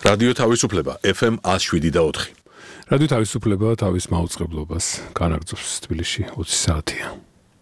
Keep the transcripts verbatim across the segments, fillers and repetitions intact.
რადიო თავისუფლება ეფ ემ one oh seven და four. რადიო თავისუფლება თავის მაუწყებლობას განაგრძობს თბილისში twenty საათია.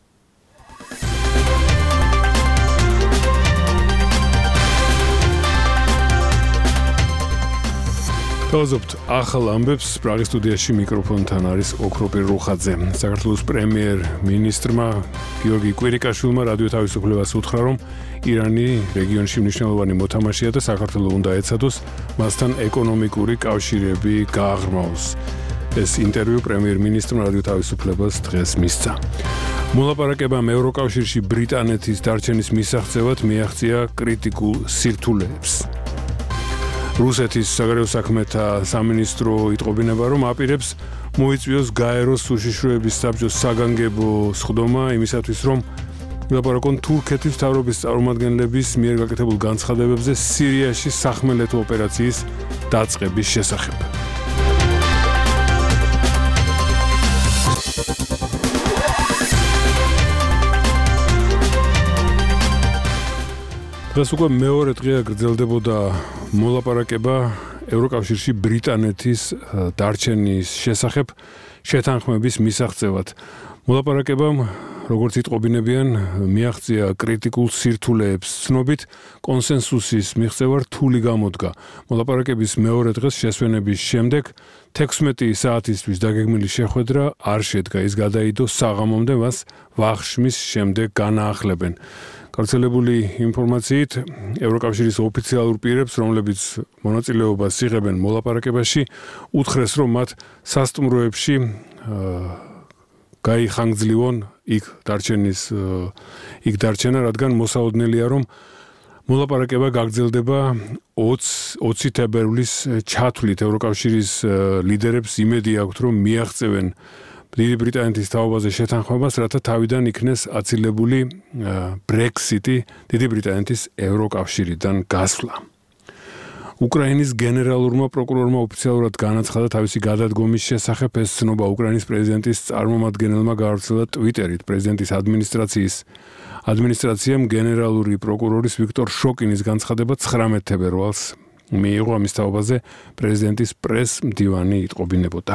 Თავზობთ ახალ ამბებს პრაღის სტუდიაში მიკროფონთან არის ოქროპირ რუხაძე. საქართველოს პრემიერ-მინისტრმა გიორგი კვირიკაშვილმა რადიო თავისუფლებას უთხრა, რომ ირანი რეგიონში მნიშვნელოვანი მოთამაშეა და საქართველოს უნდა ეცადოს მასთან ეკონომიკური კავშირები გააღრმავოს. ეს ინტერვიუ პრემიერ-მინისტრმა რადიო თავისუფლებას დღეს მისცა. მოლაპარაკებამ ევროკავშირში ბრიტანეთის დარჩენის მისაღწევად მიაღწია კრიტიკულ სირთულეებს. რუსეთის საგარეო საქმეთა სამინისტრო იტყობინება, რომ აპირებს მოიწვიოს გაეროს უშიშროების საბჭოს საგანგებო სხდომა იმისათვის, რომ ვილაპარაკონ თურქეთის მთავრობის წარმომადგენლების მიერ გაკეთებულ განცხადებებზე სირიაში სახმელეთო ოპერაციის დაწყების შესახებ. დღეს უკვე მეორე დღეა გრძელდებოდა მოლაპარაკება ევროკავშირში ბრიტანეთის დარჩენის შესახებ შეთანხმების მისაღწევად. მოლაპარაკებამ, როგორც იტყობინებიან, მიაღწია კრიტიკულ სირთულეებს. ცნობით, კონსენსუსის მიღწევა რთული გამოდგა. მოლაპარაკების მეორე დღეს შესვენების შემდეგ თექვსმეტი საათისთვის დაგეგმილი შეხვედრა არ შედგა. ის გადაიდო საღამომდე, მას ვახშმის შემდეგ განაახლებენ. გავრცელებული ინფორმაციით, ევროკავშირის ოფიციალურ პირებს, რომლებიც მონაწილეობას იღებენ მოლაპარაკებაში, უთხრეს, რომ მათ სასტუმროებში გაიხანგრძლივონ იქ დარჩენის იქ დარჩენა, რადგან მოსაოდნელია, რომ მოლაპარაკება გაგრძელდება twenty თებერვლის ჩათვლით. ევროკავშირის ლიდერებს იმედი აქვთ, რომ მიაღწევენ დიდი ბრიტანეთის თაობაზე შეთანხმებას, რათა თავიდან იქნეს აცილებული ბრექსიტი, დიდი ბრიტანეთის ევროკავშირიდან გასვლა. უკრაინის გენერალურმა პროკურორმა ოფიციალურად განაცხადა თავისი გადადგომის შესახებ. ეს ცნობა უკრაინის პრეზიდენტის წარმომადგენელმა გაავრცელა ტვიტერით. პრეზიდენტის ადმინისტრაციის ადმინისტრაციამ გენერალური პროკურორის ვიქტორ შოკინის განცხადება ცხრამეტ თებერვალს მიიღო. ამის თაობაზე პრეზიდენტის პრეს-მდივანი იტყობინებოდა.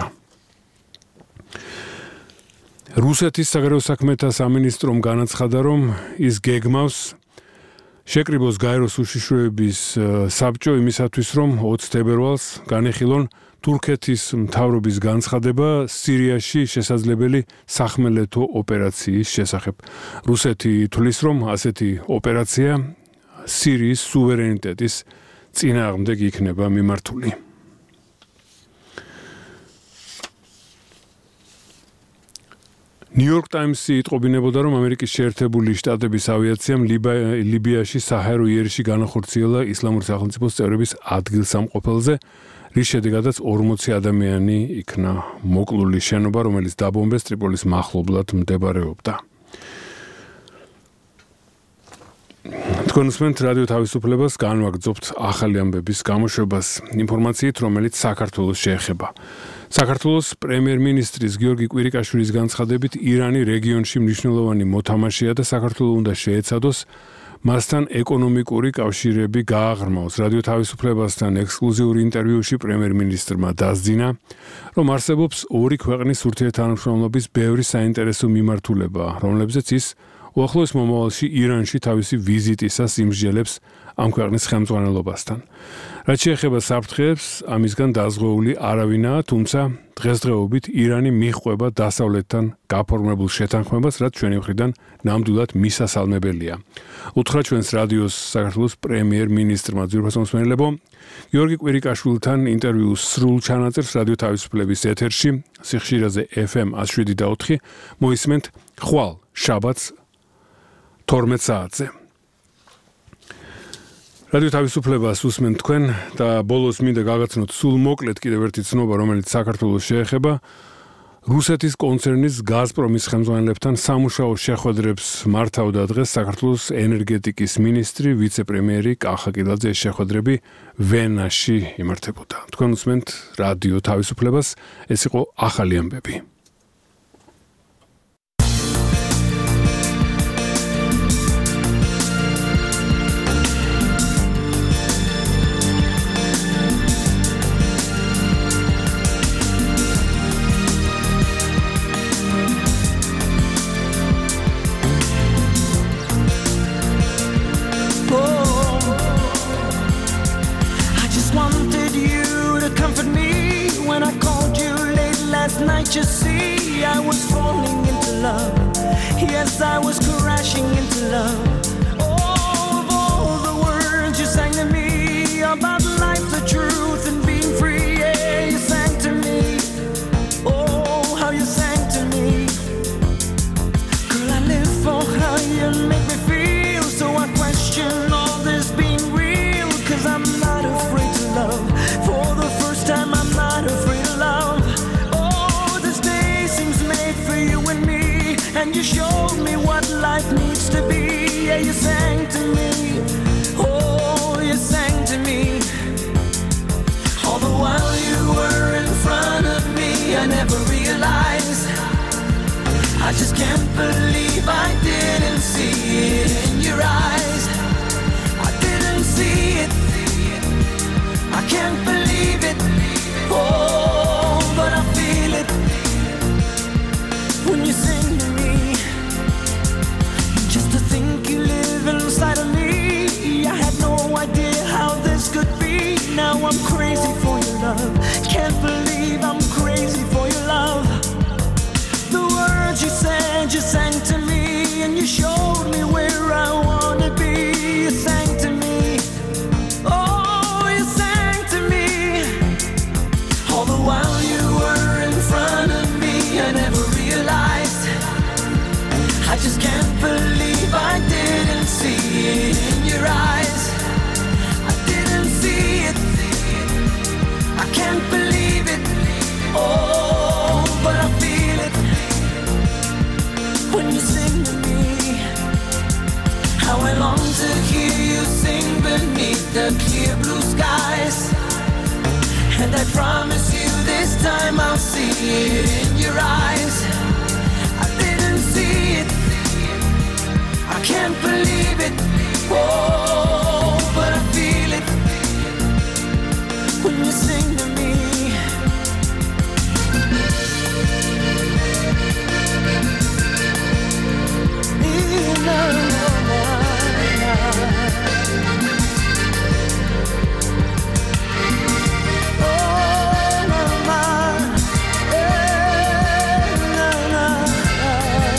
რუსეთის საგარეო საქმეთა სამინისტრომ განაცხადა, რომ ის გეგმავს შეკრიბოს გაეროს უშიშროების საბჭო იმისათვის, რომ twenty თებერვალს განეხილონ თურქეთის მთავრობის განცხადება სირიაში შესაძლებელი სახმელეთო ოპერაციის შესახებ. რუსეთი თვლის, რომ ასეთი ოპერაცია სირიის სუვერენიტეტის წინააღმდეგ იქნება მიმართული. New York Times-ი იტყობინებოდა, რომ ამერიკის შეერთებული შტატების ავიაციამ ლიბიაში საჰაერო იერიში განახორციელა ისლამური სახელმწიფოს წევრების ადგილსამყოფელზე, რის შედეგადაც forty ადამიანი იქნა მოკლული. შენობა, რომელიც დაბომბეს ტრიპოლის მახლობლად მდებარეობდა. თქვენ უსმენთ რადიო თავისუფლებას, განვაგრძობთ ახალი ამბების გამოშვებას ინფორმაციით, რომელიც საქართველოს შეეხება. საქართველოს პრემიერ-მინისტრის გიორგი კვირიკაშვილის განცხადებით, ირანი რეგიონში მნიშვნელოვანი მოთამაშეა და საქართველოს უნდა შეეცადოს მასთან ეკონომიკური კავშირები გააღრმავოს. რადიო თავისუფლებასთან ექსკლუზიური ინტერვიუში პრემიერ-მინისტრმა დასძინა, რომ არსებობს ორი ქვეყნის ურთიერთთანამშრომლობის ბევრი საინტერესო მიმართულება, რომლებზეც ის უახლოეს მომავალში ირანში თავისი ვიზიტისას იმსჯელებს ამ ქვეყნის ხელმძღვანელობასთან. რაც შეეხება საფრთხეებს, ამისგან დაზღვეული არავინაა, თუმცა დღესდღეობით ირანი მიჰყვება დასავლეთთან გაფორმებულ შეთანხმებას, რაც ჩვენი მხრიდან ნამდვილად მისასალმებელია. უთხრა ჩვენს რადიოს საქართველოს პრემიერ-მინისტრმა. ძვირფას მომსმენელებო, გიორგი კვირიკაშვილთან ინტერვიუს სრულ ჩანაწერს რადიო თავისუფლების ეთერში, სიხშირეზე ეფ ემ one oh seven და four მოისმენთ ხვალ შაბათს twelve საათზე. რადიო თავისუფლებას უსმენთ თქვენ და ბოლოს მინდა გაგაცნოთ სულ მოკლედ კიდევ ერთი ცნობა, რომელიც საქართველოს შეეხება. რუსეთის კონცერნის გაზპრომის ხელმძღვანელებთან სამუშაო შეხვედრებს მართავდა დღეს საქართველოს ენერგეტიკის მინისტრი, ვიცე-პრემიერი კახა კილაძე. ეს შეხვედრები ვენაში იმართებოდა. თქვენ უსმენთ რადიო თავისუფლებას, ეს იყო ახალი ამბები. can't you see I was falling into love? Yes, I was crashing into love. Oh, of all the words you sang to me about life, the truth, and being free, yeah, you sang to me. Oh, how you sang to me. Girl, I live for how you make me feel, so I question all this being real, cause I'm not afraid to love. For the first time, I'm not afraid of love. Oh, this day seems made for you and me, and you showed me what life needs to be. Yeah, you sang to me. Oh, you sang to me. All the while you were in front of me, I never realized. I just can't believe I didn't see it in your eyes. I didn't see it. I can't believe it. Oh, but I feel it when you sing to me. Just to think you live inside of me, I had no idea how this could be. Now I'm crazy for your love. Can't believe I'm crazy for your love. The words you said, you sang to me, and you showed me where I wanna be. You sang to me. Oh, you sang to me. All the while you were in front of me, I never realized. I just can't believe I didn't see it in your eyes. I didn't see it. I can't believe it. Oh, but I feel it when you sing to me. How I long to hear you sing beneath the clear blue skies. And I promise you this time I'll see it in your eyes. I didn't see it. I can't believe it. Oh, but I feel it when you sing to me. No, no, no, no. Oh, no, no. Hey, no, no, no.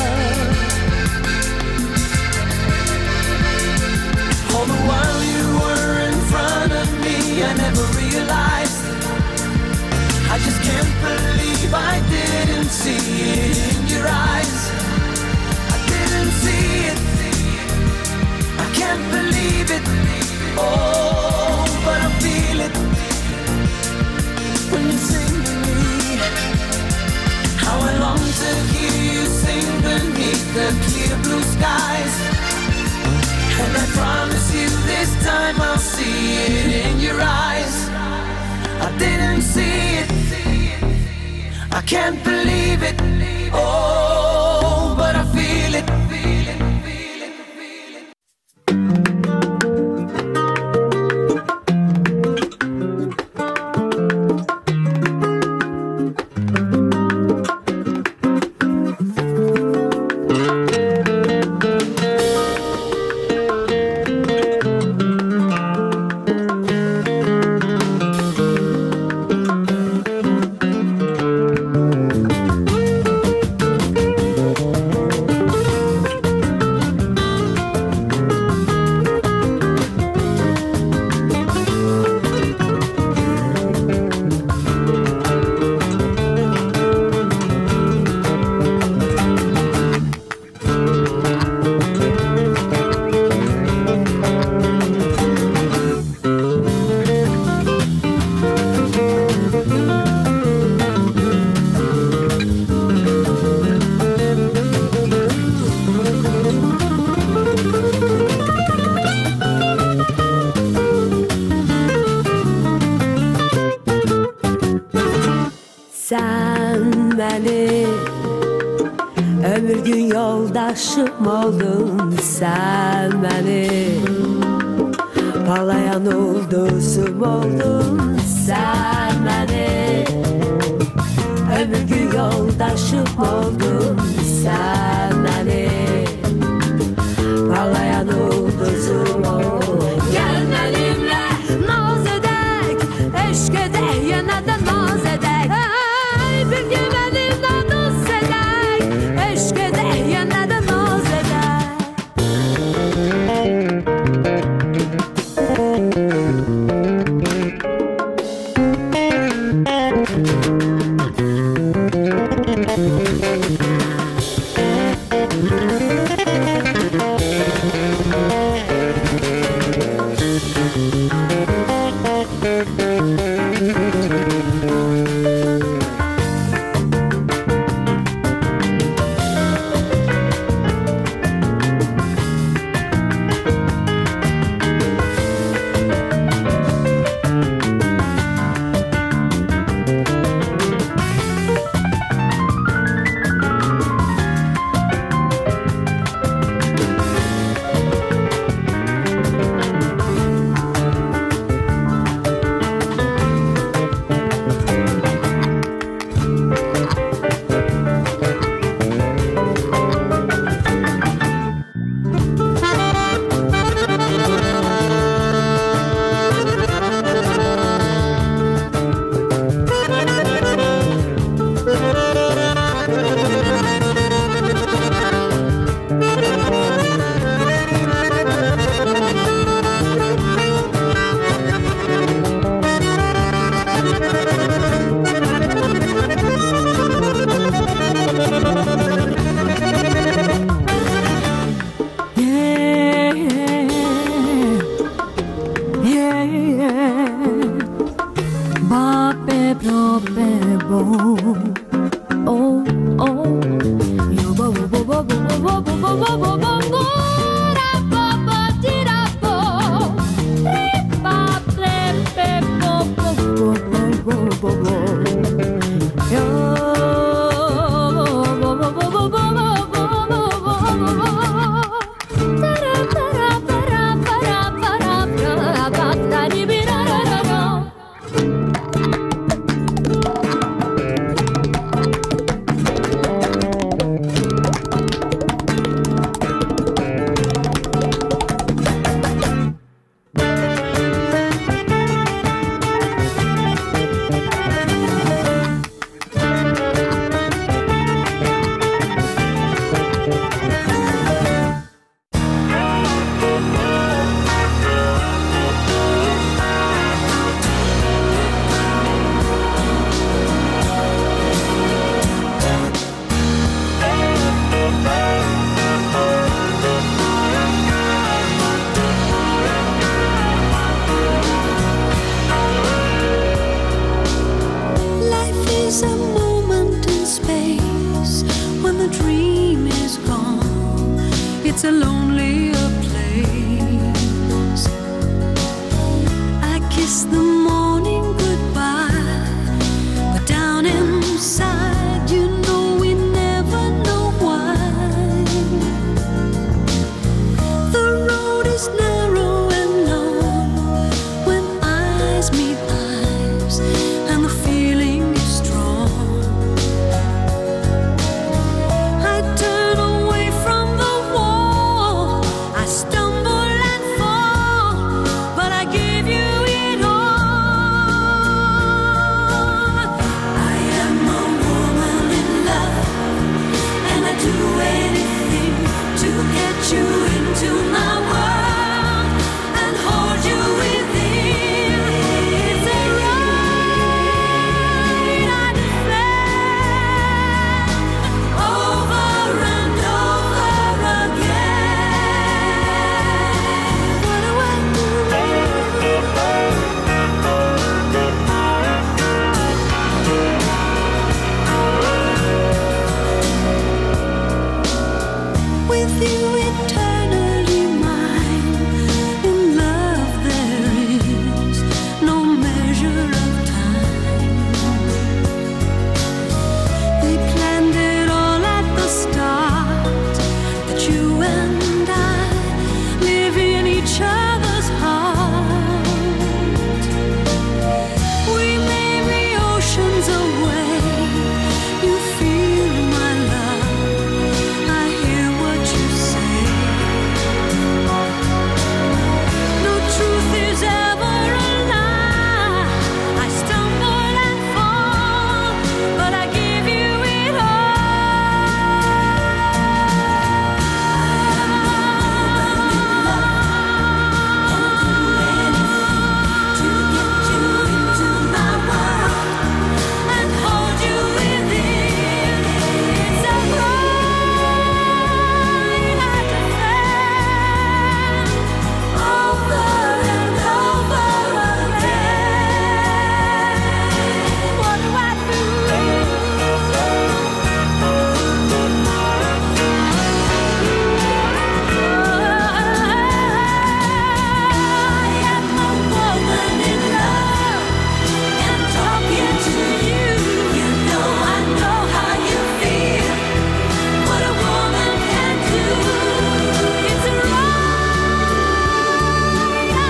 All the while you were in front of me, I never realized. I just can't believe I didn't see it in your eyes. I didn't see it. I can't believe it. Oh, but I feel it when you sing to me. How I long to hear you sing beneath the clear blue skies. And I promise you this time I'll see it in your eyes. I didn't see it. I can't believe it. Oh, but I feel it. Ömür gün yoldaşım oldun sen benim, parlayan ulduzum oldun sen benim. Ömür gün yoldaşım oldun sen benim, parlayan ulduzum oldun. Gel benimle naz edek, eşk edek, yine de naz edek. Hey, bir gün benimle it's a lonelier place. I kiss the morning goodbye, but down inside, you know we never know why. The road is narrow and long when eyes meet eyes, and the feeling is strong. I turn away from the wall, I stumble and fall, but I give you it all. I am a woman in love, and I do anything to get you into my world and hold you within. It's a right I defend over and over again. What do I do? With you eternally mine, in love there is no measure of time. They planned it all at the start, that you and I live in each other's heart. We may be oceans away, you feel my love, I hear what you say. No truth is ever a lie. I stumble and fall, but I give you it to get you into my world and hold you within. It's a right I defend over and over again. What do I do? I am a woman in love, and talking to you, you know I know how you feel. What a woman can do, it's right I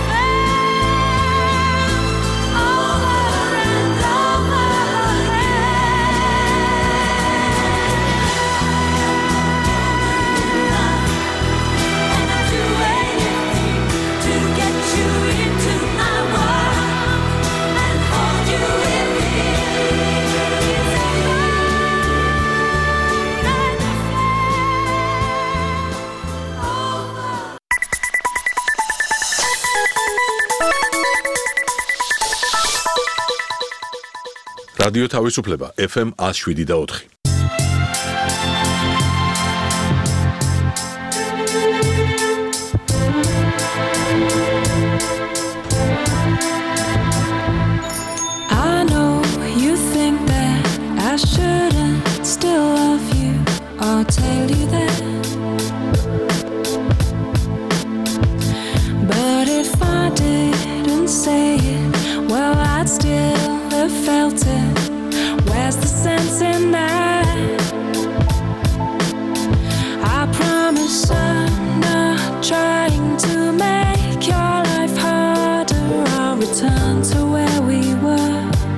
defend over and over again. And I do anything to get you into my world and hold you with me. It's a right I defend over. რადიო თავისუფლება ეფ ემ one oh seven და four. I know you think that I shouldn't still love you or tell you that. But if I didn't say it, well, I'd still have felt it. Where's the sense in that? I promise I'm not trying to make your life harder. I'll return to where we were.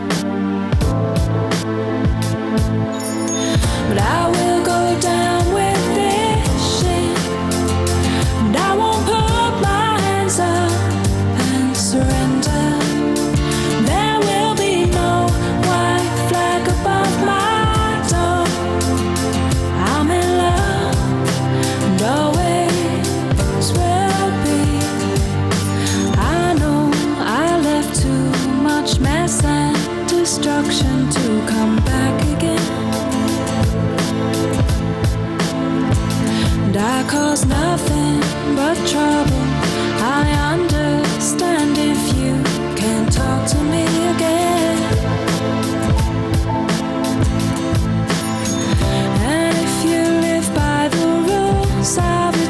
But I will go down with this shit, and I won't put my hands up and surrender. There will be no white flag above my door. I'm in love, and always will be. I know I left too much mess and destruction to come back again. And I caused nothing but trouble. I understand if you can't talk to me again. And if you live by the rules I've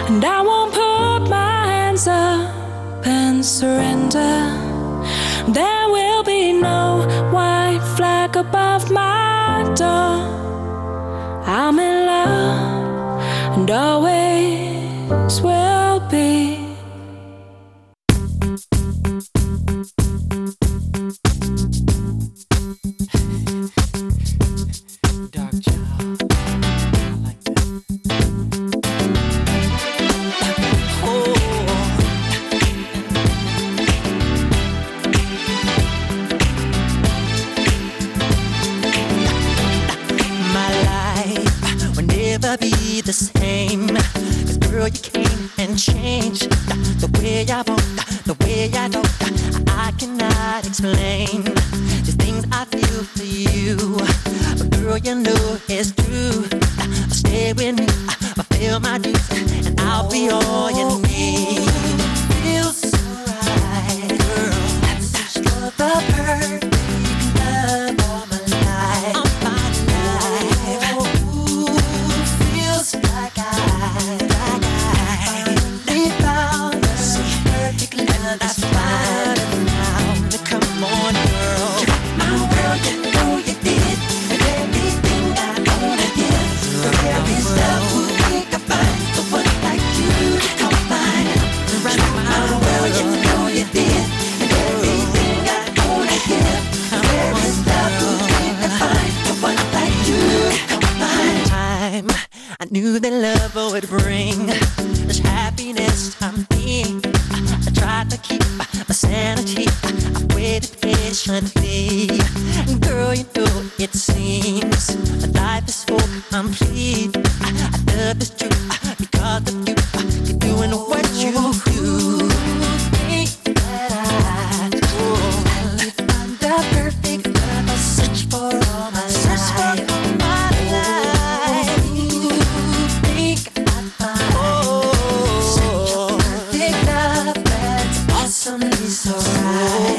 and I won't put my hands up and surrender. There will be no white flag above my door. I'm in love and always will be. Dark child, I like that. Oh, my life will never be the same. 'Cause girl, you came and changed the way I want, the way I don't. I cannot explain the things I feel for you. But girl, you know it's true. Stay with me, fulfill my dues, and I'll be all you need. Feels so right, girl. That's the perfect love all my life. All my life. Ooh, feels like I, like I finally found the perfect love that's fine now. Come on, girl. My world, you know you did, and everything I own I give. There is love who we can find, the one like you to come find. My world, you know you did, and everything I own I give. There is love who we can find, the one like you to come find. Time I knew that love would bring this happiness I'm being. I tried to keep my sanity. I waited patiently. Girl, you know it seems my life is so complete. I, I love this truth because of you. You're doing what you do. Think that I do. I find the perfect love. I search for all my life. Search for all my life. Think I find such a perfect love that's awesomely so right.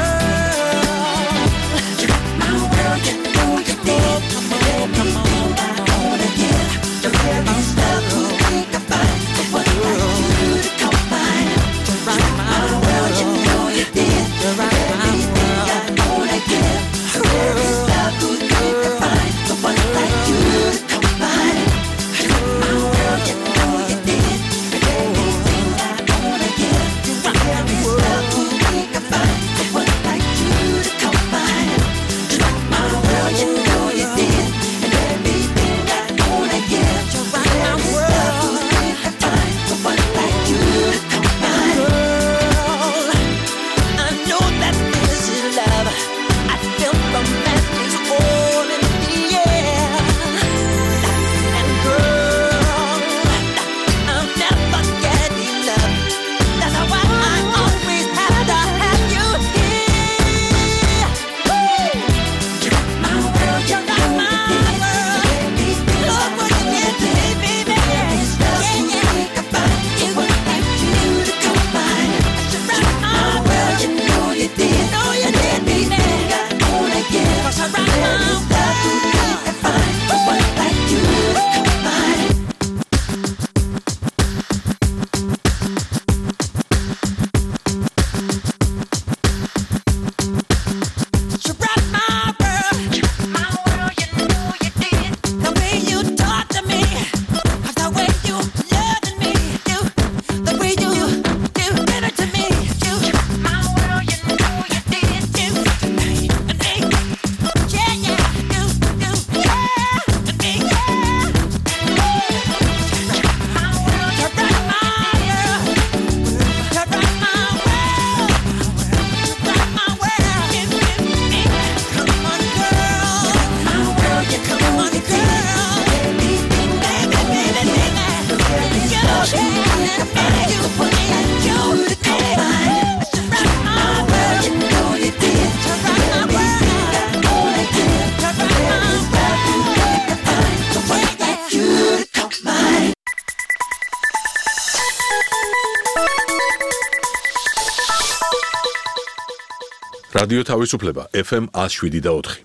რადიო თავისუფლება ეფ ემ one oh seven და four.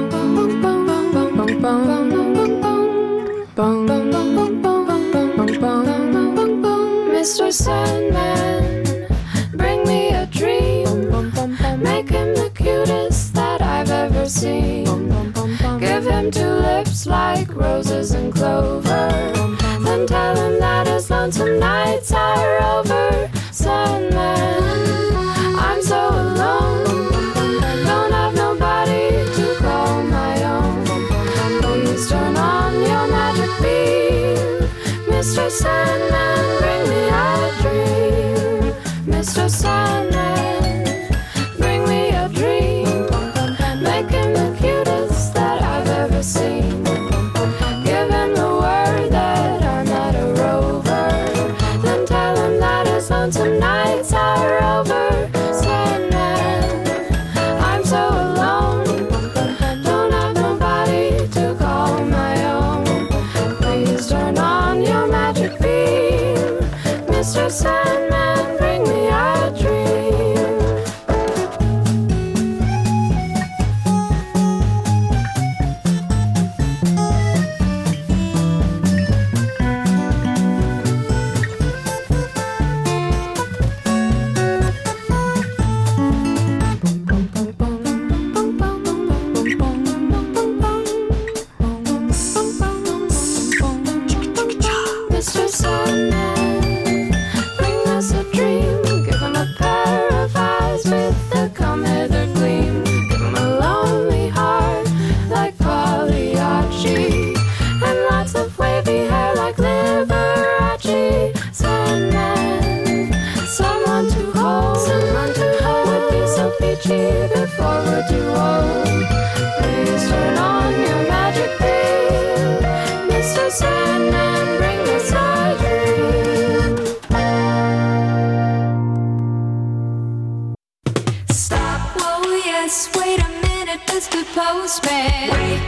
Bum bum bum bum bum bum bum bum bum bum bum bum bum bum bum Mister Sandman, bring me a dream. Make him the cutest that I've ever seen. Give him two lips like roses and clover. Then tell him that his lonesome nights are over. Sandman, I'm so alone. Don't have nobody to call my own. Please turn on your magic beam. Mister Sandman, bring me a dream. Mister Sandman, bring me a dream. Make him the cutest that I've ever seen. Give him the word that I'm not a rover. Then tell him that his lonesome nights are over. Sandman, I'm so alone. Don't have nobody to call my own. Please turn on your magic beam. Mister Sandman, bring me a dream. Mister Sandman, bring us a dream. Give him a pair of eyes with a come hither gleam. Give him a lonely heart like Pagliacci, and lots of wavy hair like Liberace. Sandman, someone to hold, someone to hold would be so peachy before we're too old. Please turn on your magic beam. Mister Sandman, bring us a dream. Stop, whoa, yes, wait a minute, Mister Postman. Wait,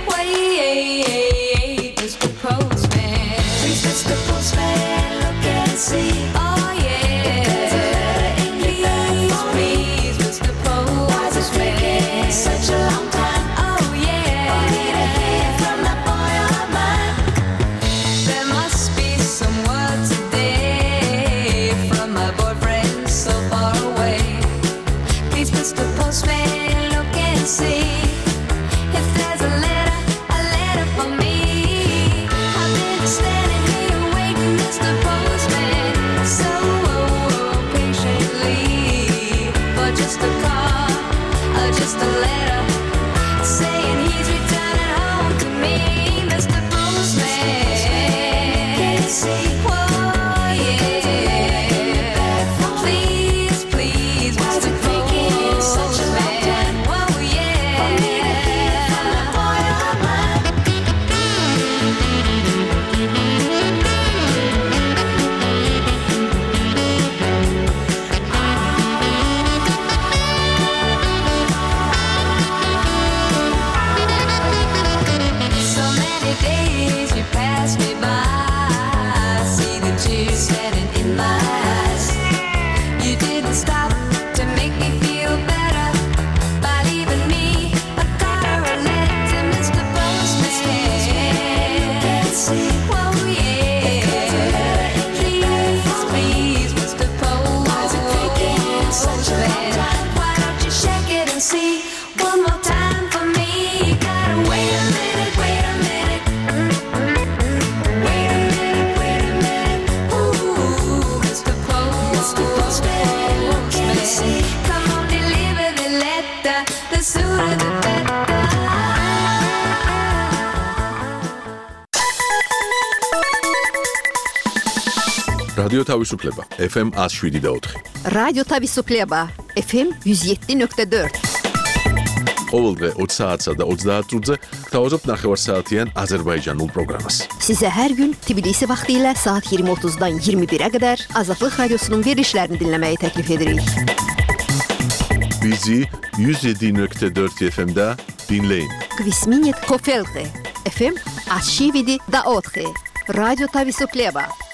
wait, Mister Postman. Please, Mister Postman, look and see. Oh, yeah. Please, please, Mister Postman. Why's it taking such a long time? Oh, yeah. For me to hear from that boy of mine. There must be some word today from my boyfriend so far away. Please, Mister Postman, look and see if there's a letter, a letter for me. I've been standing here waiting, Mister Postman, so patiently for just a call, or just a letter saying he's returning home to me, Mister Postman. Whoa, yeah. Please, please, Mister Postman. Whoa, yeah. So many days you pass me by. I see the tears standing in my eyes. You didn't stop to make me feel better by leaving me a card or a letter, Mister Postman. Whoa, yeah. Please, please, Mister Postman. Why don't you shake it and see one more time for me? You gotta wait a minute, wait a minute. Wait a minute, wait a minute. Ooh, Mister Postman, look and see. Come on, deliver the letter. The sooner the better. რადიო თავისუფლება ეფ ემ one oh seven და four. რადიო თავისუფლება ეფ ემ one oh seven point four. ყოველდღე opt საათსა და ოცდაათ წუთზე გთავაზობთ ნახევარსაათიან აზერბაიჯანულ პროგრამას. Size her gün Tbilisi vaxtilə saat yirmi otuzdan iyirmi birə qədər Azadlıq Radiosunun verilişlərini dinləməyi təklif edirik. Bizi one oh seven point four efe em'də dinləyin. Kvisminit Kofelqi efe em one oh seven point four. Radyo Tavisufleba.